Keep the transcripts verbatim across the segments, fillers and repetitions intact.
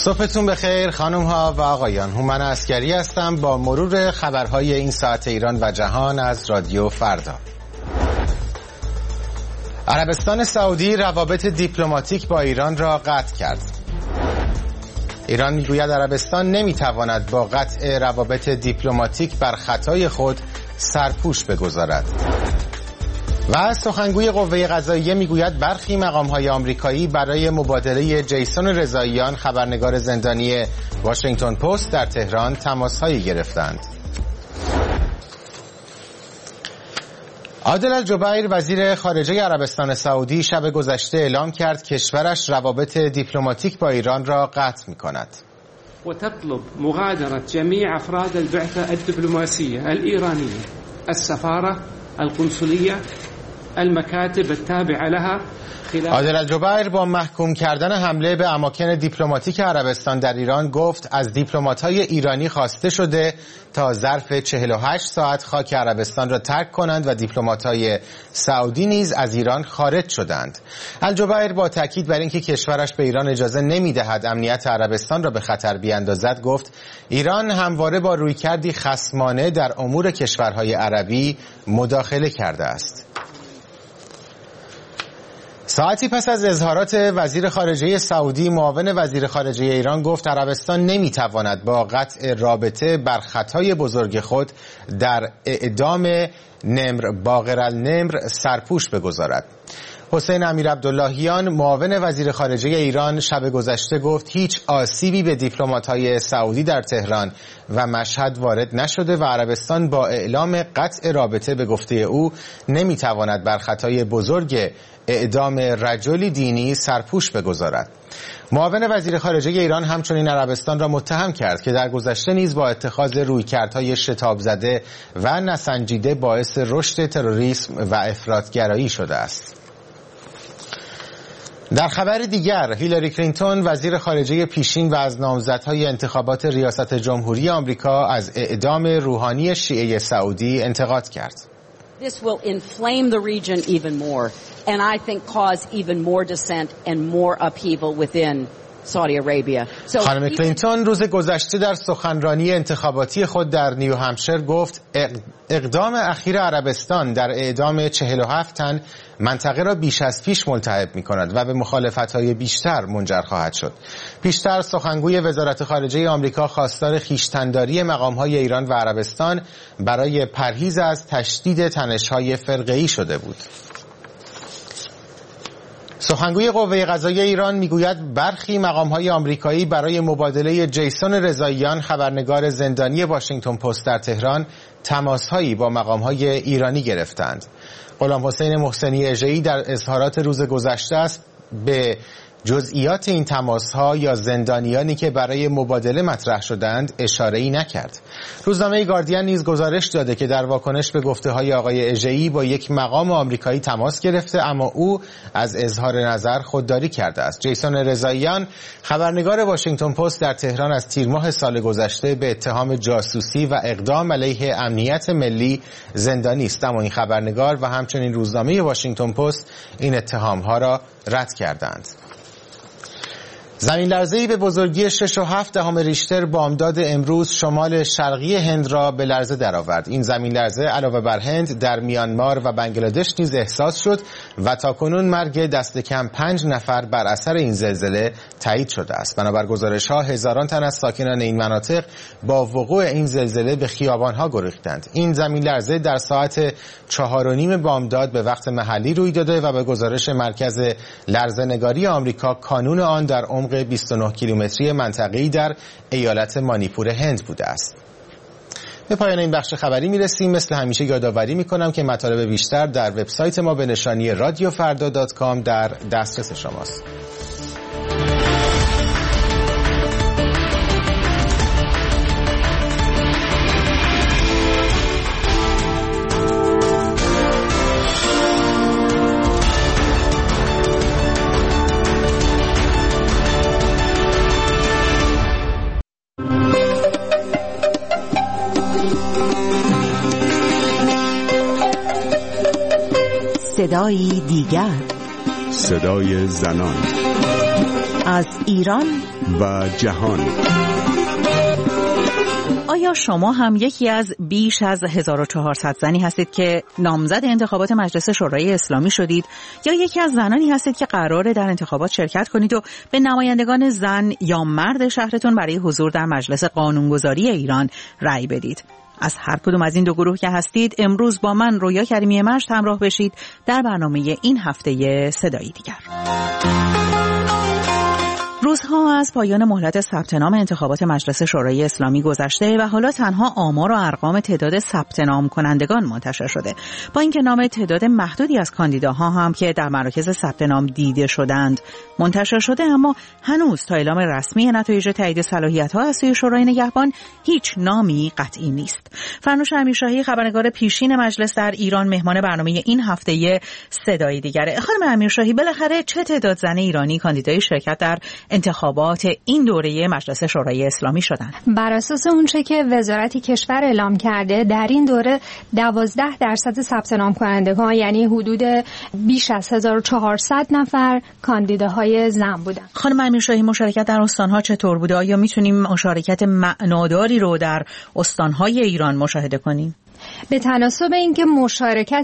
صبحتون بخیر خانم ها و آقایان. هومن عسکری هستم با مرور خبرهای این ساعت ایران و جهان از رادیو فردا. عربستان سعودی روابط دیپلماتیک با ایران را قطع کرد. ایران میگوید عربستان نمیتواند با قطع روابط دیپلماتیک بر خطای خود سرپوش بگذارد. و سخنگوی قوه قضاییه میگوید برخی مقام‌های آمریکایی برای مبادله جیسون رضاییان خبرنگار زندانی واشنگتن پست در تهران تماس‌هایی گرفتند. عادل الجبیر وزیر خارجه عربستان سعودی شب گذشته اعلام کرد کشورش روابط دیپلماتیک با ایران را قطع می‌کند. وتطلب مغادرة جميع أفراد البعثة الدبلوماسية الإيرانية السفارة القنصلية المكاتب التابعة لها. عادل الجبیر با محکوم کردن حمله به اماکن دیپلماتیک عربستان در ایران گفت از دیپلمات‌های ایرانی خواسته شده تا ظرف چهل و هشت ساعت خاک عربستان را ترک کنند و دیپلمات‌های سعودی نیز از ایران خارج شدند. الجبیر با تاکید بر اینکه کشورش به ایران اجازه نمی‌دهد امنیت عربستان را به خطر بیاندازد گفت ایران همواره با رویکردی خصمانه در امور کشورهای عربی مداخله کرده است. ساعتی پس از اظهارات وزیر خارجه سعودی، معاون وزیر خارجه ایران گفت عربستان نمیتواند با قطع رابطه بر خطای بزرگ خود در اعدام نمر باقر النمر سرپوش بگذارد. حسین امیر عبداللهیان معاون وزیر خارجه ایران شب گذشته گفت هیچ آسیبی به دیپلمات‌های سعودی در تهران و مشهد وارد نشده و عربستان با اعلام قطع رابطه به گفته او نمیتواند بر خطای بزرگ اعدام رجلی دینی سرپوش بگذارد. معاون وزیر خارجه ایران همچنین عربستان را متهم کرد که در گذشته نیز با اتخاذ رویکردهای شتاب زده و نسنجیده باعث رشد تروریسم و افراطگرایی شده است. در خبر دیگر، هیلاری کلینتون وزیر خارجه پیشین و از نامزدهای انتخابات ریاست جمهوری آمریکا از اعدام روحانی شیعه سعودی انتقاد کرد. This will inflame the region even more and I think cause even more dissent and more upheaval within Saudi Arabia. So خانم کلینتون روز گذشته در سخنرانی انتخاباتی خود در نیو همشر گفت اقدام اخیر عربستان در اعدام چهل و هفت تن منطقه را بیش از پیش ملتهب می کند و به مخالفت‌های بیشتر منجر خواهد شد. پیشتر سخنگوی وزارت خارجه آمریکا خواستار خویشتن‌داری مقام‌های ایران و عربستان برای پرهیز از تشدید تنش‌های فرقه‌ای شده بود. سخنگوی قوه قضاییه ایران میگوید برخی مقام‌های آمریکایی برای مبادله جیسون رضاییان خبرنگار زندانی واشنگتن پست در تهران تماس‌هایی با مقام‌های ایرانی گرفتند. غلام حسین محسنی اژه‌ای در اظهارات روز گذشته است به جزئیات این تماس‌ها یا زندانیانی که برای مبادله مطرح شدند اشاره‌ای نکرد. روزنامه گاردین نیز گزارش داده که در واکنش به گفته‌های آقای اژه‌ای با یک مقام آمریکایی تماس گرفته اما او از اظهار نظر خودداری کرده است. جیسون رضاییان خبرنگار واشنگتن پست در تهران از تیر ماه سال گذشته به اتهام جاسوسی و اقدام علیه امنیت ملی زندانی است، اما این خبرنگار و همچنین روزنامه واشنگتن پست این اتهام‌ها را رد کردند. زمین لرزه‌ای به بزرگی شش و هفت دهم ریشتر بامداد امروز شمال شرقی هند را به لرزه درآورد. این زمین لرزه علاوه بر هند در میانمار و بنگلادش نیز احساس شد و تاکنون مرگ دست کم پنج نفر بر اثر این زلزله تایید شده است. بنابر گزارش‌ها هزاران تن از ساکنان این مناطق با وقوع این زلزله به خیابان‌ها گریختند. این زمین لرزه در ساعت چهار و نیم بامداد به وقت محلی روی داده و به گزارش مرکز لرزه‌نگاری آمریکا کانون آن در عمق بیست و نه کیلومتری منطقه‌ای در ایالت مانیپور هند بوده است. به پایان این بخش خبری میرسیم. مثل همیشه یادآوری میکنم که مطالب بیشتر در وبسایت ما به نشانی رادیو فردا دات کام در دسترس شماست. صدای دیگر، صدای زنان. از ایران و جهان. آیا شما هم یکی از بیش از هزار و چهارصد زنی هستید که نامزد انتخابات مجلس شورای اسلامی شدید، یا یکی از زنانی هستید که قراره در انتخابات شرکت کنید و به نمایندگان زن یا مرد شهرتون برای حضور در مجلس قانونگذاری ایران رأی بدید؟ از هر کدوم از این دو گروه که هستید امروز با من رویا کریمی مجد همراه بشید در برنامه این هفته صدایی دیگر. روزها از پایان مهلت ثبت نام انتخابات مجلس شورای اسلامی گذشته و حالا تنها آمار و ارقام تعداد ثبت نام کنندگان منتشر شده. با اینکه نام تعداد محدودی از کاندیداها هم که در مراکز ثبت نام دیده شدند منتشر شده، اما هنوز تا اعلام رسمی نتایج تایید صلاحیت‌ها از سوی شورای نگهبان هیچ نامی قطعی نیست. فرنوش امیرشاهی خبرنگار پیشین مجلس در ایران مهمان برنامه این هفته صدایی دیگره. خانم امیرشاهی، بالاخره چه تعداد زن ایرانی کاندیدای شرکت در انتخابات این دوره مجلس شورای اسلامی شدند؟ بر اساس اونچه که وزارت کشور اعلام کرده در این دوره دوازده درصد ثبت نام کنندگان، یعنی حدود بیش از هزار و چهارصد نفر کاندیداهای زن بودند. خانم امیرشاهی، مشارکت در استانها چطور بوده؟ آیا میتونیم مشارکت معناداری رو در استانهای ایران مشاهده کنیم؟ به تناسب اینکه مشارکت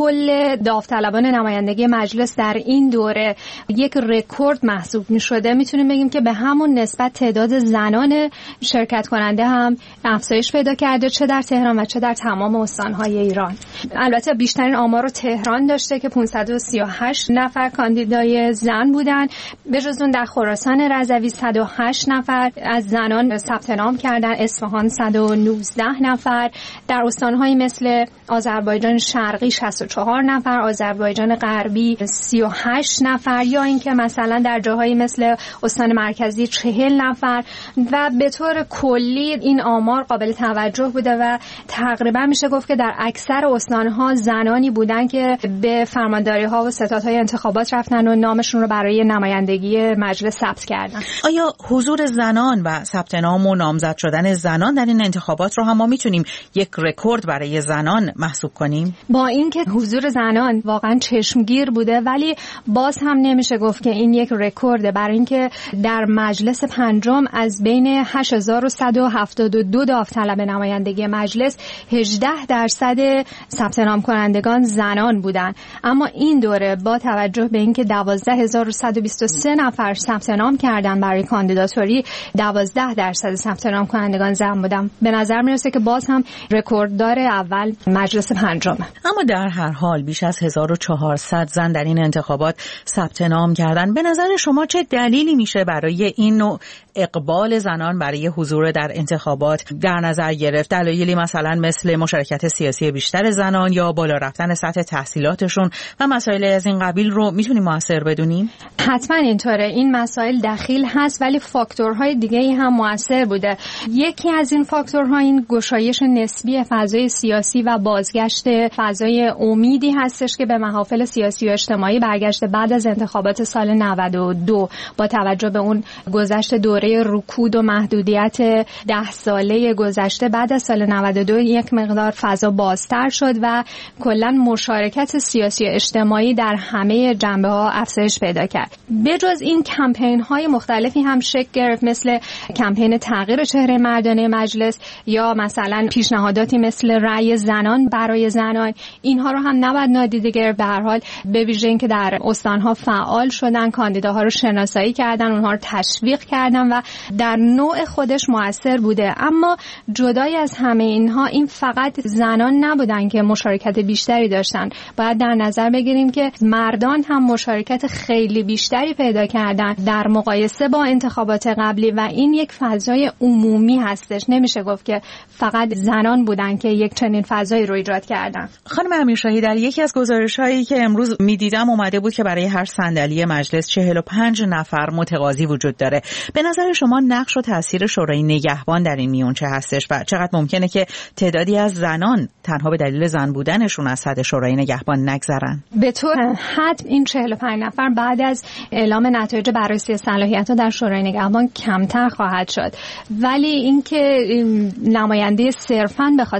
کل داوطلبان نمایندگی مجلس در این دوره یک رکورد محسوب می شده، میتونیم بگیم که به همون نسبت تعداد زنان شرکت کننده هم افزایش پیدا کرده، چه در تهران و چه در تمام استانهای ایران. البته بیشترین آمار رو تهران داشته که پانصد و سی و هشت نفر کاندیدای زن بودن. به جز اون در خراسان رضوی صد و هشت نفر از زنان ثبت نام کردن، اصفهان صد و نوزده نفر، در استانهای مثل آذربایجان شرقی شصت و چهار نفر، آذربایجان غربی سی و هشت نفر، یا اینکه مثلا در جاهایی مثل استان مرکزی چهل نفر. و به طور کلی این آمار قابل توجه بوده و تقریبا میشه گفت که در اکثر استانها زنانی بودن که به فرمانداری ها و ستادهای انتخابات رفتن و نامشون رو برای نمایندگی مجلس ثبت کردن. آیا حضور زنان و ثبت نام و نامزد شدن زنان در این انتخابات رو هم ما میتونیم یک رکورد برای زنان محسوب کنیم؟ با اینکه حضور زنان واقعا چشمگیر بوده، ولی باز هم نمیشه گفت که این یک رکورده، برای اینکه در مجلس پنجم از بین هشت هزار و صد و هفتاد و دو داوطلب نمایندگی مجلس هجده درصد ثبت نام کنندگان زنان بودند. اما این دوره با توجه به اینکه دوازده هزار و صد و بیست و سه نفر ثبت نام کردن برای کاندیداتوری، دوازده درصد ثبت نام کنندگان زن بودن. به نظر میرسه که باز هم رکورددار اول مجلس پنجم. اما در هر حال بیش از هزار و چهارصد زن در این انتخابات ثبت نام کردن. به نظر شما چه دلیلی میشه برای این نوع اقبال زنان برای حضور در انتخابات در نظر گرفت؟ دلایلی مثلا مثل مشارکت سیاسی بیشتر زنان یا بالا رفتن سطح تحصیلاتشون و مسائل از این قبیل رو میتونیم مؤثر بدونیم؟ حتما اینطوره، این مسائل دخیل هست، ولی فاکتورهای دیگه‌ای هم مؤثر بوده. یکی از این فاکتورها این گشایش نسبی فضای سیاسی و بازگشت فضای امیدی هستش که به محافل سیاسی و اجتماعی برگشته بعد از انتخابات سال نود و دو، با توجه به اون گذشت دوره رکود و محدودیت ده ساله گذشته. بعد از سال نود و دو یک مقدار فضا بازتر شد و کلا مشارکت سیاسی و اجتماعی در همه جنبه‌ها افزایش پیدا کرد. بجز این کمپین‌های مختلفی هم شکل گرفت، مثل کمپین تغییر چهره مردانه مجلس یا مثلا پیشنهاداتی مثل رأی زنان برای زنان. اینها رو هم نباید نادیده گرفت. به هر حال به ویژه اینکه در استان‌ها فعال شدن، کاندیداها رو شناسایی کردن، اونها رو تشویق کردن و در نوع خودش مؤثر بوده. اما جدای از همه اینها، این فقط زنان نبودن که مشارکت بیشتری داشتن. باید در نظر بگیریم که مردان هم مشارکت خیلی بیشتری پیدا کردن در مقایسه با انتخابات قبلی و این یک فضای عمومی هستش. نمیشه گفت که فقط زنان بودن که یک چنین فضایی رو ایجاد کردن. خانم امیرشاهی، در یکی از گزارش‌هایی که امروز می‌دیدم اومده بود که برای هر صندلی مجلس چهل و پنج نفر متقاضی وجود داره. به نظر شما نقش و تاثیر شورای نگهبان در این میون چه هستش و چقدر ممکنه که تعدادی از زنان تنها به دلیل زن بودنشون از صد شورای نگهبان نگذرن؟ به طور حتم این چهل و پنج نفر بعد از اعلام نتایج بررسی صلاحیت‌ها در شورای نگهبان کمتر خواهد شد، ولی اینکه نماینده صرفاً به خاطر زن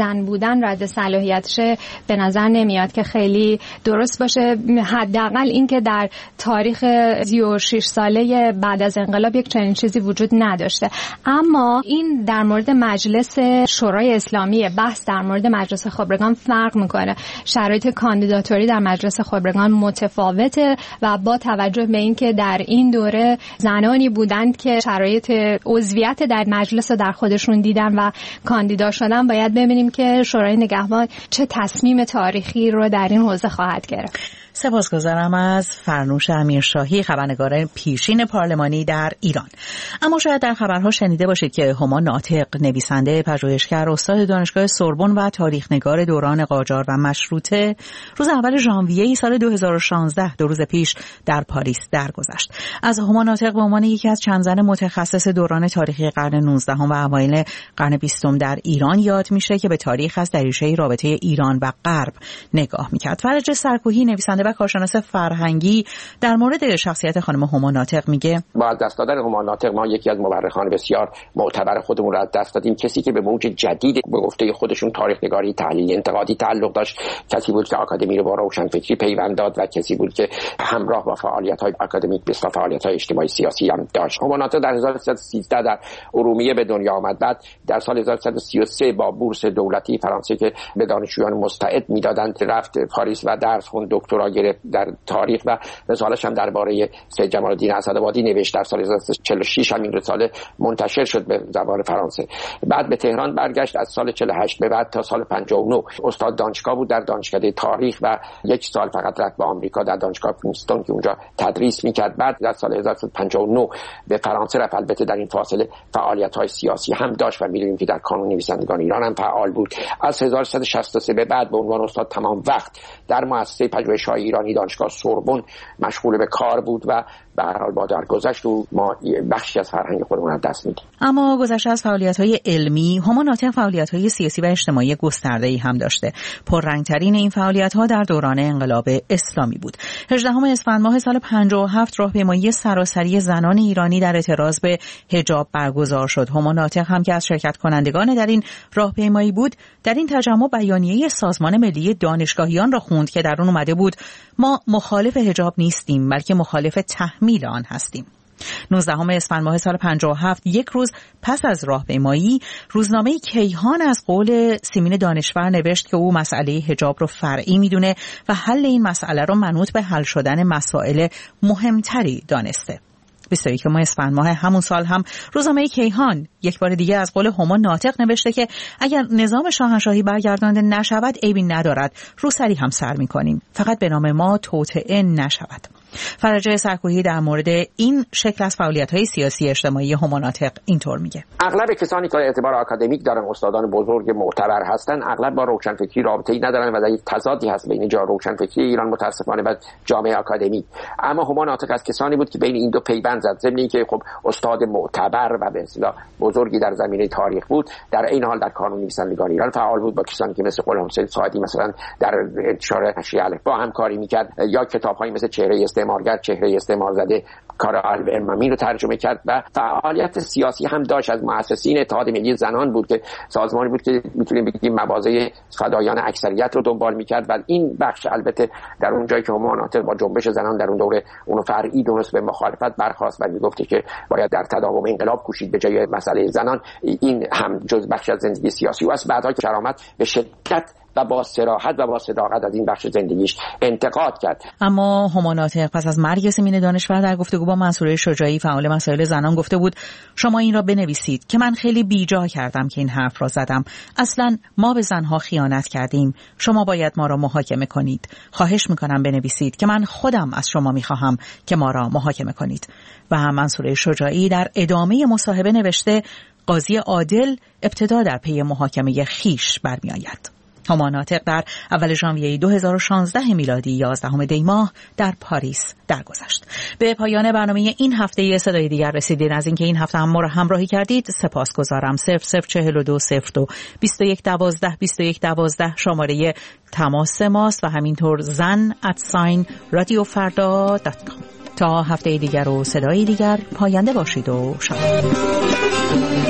زن بودن رد صلاحیتش به نظر نمیاد که خیلی درست باشه. حداقل اینکه در تاریخ سی و شش ساله بعد از انقلاب یک چنین چیزی وجود نداشته. اما این در مورد مجلس شورای اسلامی، بحث در مورد مجلس خبرگان فرق میکنه. شرایط کاندیداتوری در مجلس خبرگان متفاوته و با توجه به اینکه در این دوره زنانی بودند که شرایط عضویت در مجلس در خودشون دیدن و کاندیدا شدن، باید ببینیم که شورای نگهبان چه تصمیم تاریخی رو در این حوزه خواهد گرفت. سپاسگزارم از فرنوش امیرشاهی، خبرنگار پیشین پارلمانی در ایران. اما شاید در خبرها شنیده باشید که هما ناطق، نویسنده، پژوهشگر، استاد دانشگاه سوربن و تاریخ‌نگار دوران قاجار و مشروطه، روز اول ژانویه سال دو هزار و شانزده، دو روز پیش در پاریس درگذشت. از هما ناطق به عنوان یکی از چند زن متخصص دوران تاریخی قرن نوزدهم و اوایل قرن بیستم در ایران یاد میشه که به تاریخ از دریچه رابطه ایران و غرب نگاه میکرد. فرج سرکوهی، نویسنده و کارشناس فرهنگی، در مورد شخصیت خانم هما ناطق میگه: با از دست دادن هما ناطق ما یکی از مورخان بسیار معتبر خودمون را از دست دادیم. کسی که به موج جدید به گفته خودشون تاریخ نگاری تحلیل انتقادی تعلق داشت، کسی بود که آکادمی رو با روشنفکری پیوند داد و کسی بود که همراه با فعالیت‌های آکادمیک به فعالیت‌های اجتماعی سیاسی هم داشت. هما ناطق در هزار و سیصد و سیزده در ارومیه به دنیا آمد. بعد در سال هزار و سیصد و سی و سه با بورس دولتی فرانسه که به دانشجویان مستعد میدادند رفت پاریس و درس خوند، دکترا گرفت در تاریخ و رساله‌اش هم درباره سید جمال الدین اسدآبادی نوشت. در سال هزار و سیصد و چهل و شش همین رساله منتشر شد به زبان فرانسه. بعد به تهران برگشت. از سال چهل و هشت به بعد تا سال پنجاه و نه استاد دانشگاه بود در دانشکده تاریخ و یک سال فقط رفت به آمریکا در دانشگاه پرینستون که اونجا تدریس می‌کرد. بعد در سال هزار و سیصد و پنجاه و نه به فرانسه رفت. البته در این فاصله فعالیت‌های سیاسی هم داشت و می‌دونیم که در کانون نویسندگان ایران هم فعال بود. از هزار و سیصد و شصت و سه به بعد به عنوان استاد تمام وقت در مؤسسه پژوهش‌های ایرانی دانشگاه سوربن مشغول به کار بود و به هر حال با درگذشت و ما بخشی از فرهنگ خودمون از دست میدیم. اما گذشته از فعالیت‌های علمی، هما ناطق فعالیت‌های سیاسی و اجتماعی گسترده‌ای هم داشته. پررنگ‌ترین این فعالیت‌ها در دوران انقلاب اسلامی بود. هجدهم اسفند ماه سال پنجاه و هفت راهپیمایی سراسری زنان ایرانی در اعتراض به حجاب برگزار شد. هما ناطق هم که از شرکت کنندگان در این راهپیمایی بود، در این تجمع بیانیه سازمان ملی دانشگاهیان را خوند که در اون اومده بود: ما مخالف حجاب نیستیم، بلکه مخالف تحمیل آن هستیم. نوزدهم اسفند ماه سال پنجاه و هفت، یک روز پس از راهپیمایی، روزنامه کیهان از قول سیمین دانشور نوشت که او مسئله حجاب رو فرعی میدونه و حل این مسئله رو منوط به حل شدن مسائل مهمتری دانسته. بیست و یک اسفند ماه همون سال هم روزنامه کیهان یک بار دیگه از قول هما ناطق نوشته که اگر نظام شاهنشاهی برگردانده نشود عیبی ندارد، روسری هم سر می‌کنیم، فقط به نام ما توطئه نشود. فرجه سرکوهی در مورد این شکل از فعالیت‌های سیاسی اجتماعی هما ناطق اینطور میگه: اغلب کسانی که اعتبار آکادمیک دارن، استادان بزرگ معتبر هستن، اغلب با روشنفکری رابطه‌ای ندارن و در یک تضادی هست بین جا روشنفکری ایران متاسفانه و جامعه آکادمیک. اما هما ناطق از کسانی بود که بین این دو پیوند زد. ضمن اینکه خب استاد معتبر و به اصطلاح بزرگی در زمینه تاریخ بود، در این حال در کانون نویسندگان ایران فعال بود. با کسانی که مثل غلام حسین ساعدی مثلا در انتشار نشریه الفبا همکاری می‌کرد، یا کتاب‌هایی مثل چهره استعمارگر، چهره استعمار زده کار الو امامی رو ترجمه کرد و فعالیت سیاسی هم داشت. از مؤسسین اتحاد ملی زنان بود که سازمانی بود که میتونیم بگیم مواضع فدایان اکثریت رو دنبال میکرد و این بخش البته در اون جایی که هما ناطق با جنبش زنان در اون دوره اونو فرعی دونست به مخالفت برخاست و میگفت که باید در تداوم انقلاب کوشید به جای مسئله زنان، این هم جز بخش از زندگی سیاسی و از بعدها که شرامت به شدت و با صراحت و با صداقت از این بخش زندگیش انتقاد کرد. اما هما ناطق پس از مرگ سیمین دانشور در گفتگو با منصوره شجاعی فعال مسائل زنان گفته بود: شما این را بنویسید که من خیلی بیجا کردم که این حرف را زدم. اصلا ما به زنها خیانت کردیم. شما باید ما را محاکمه کنید. خواهش میکنم بنویسید که من خودم از شما میخواهم که ما را محاکمه کنید. و هم منصوره شجاعی در ادامه مصاحبه نوشته: قاضی عادل ابتدا در پی محاکمه خیش برمیآید. هما ناطق در اول ژانویه دو هزار و شانزده میلادی یازدهم دی ماه در پاریس درگذشت. به پایان برنامه این هفته صدای دیگر رسیدین. از اینکه این هفته هم ما را همراهی کردید سپاسگزارم. صفر صفر چهل و دو صفر دو بیست و یک دوازده بیست و یک دوازده شماره تماس ماست و همینطور زن ات ساین رادیو فردا دات کام. تا هفته دیگر و صدای دیگر پاینده باشید و شاد.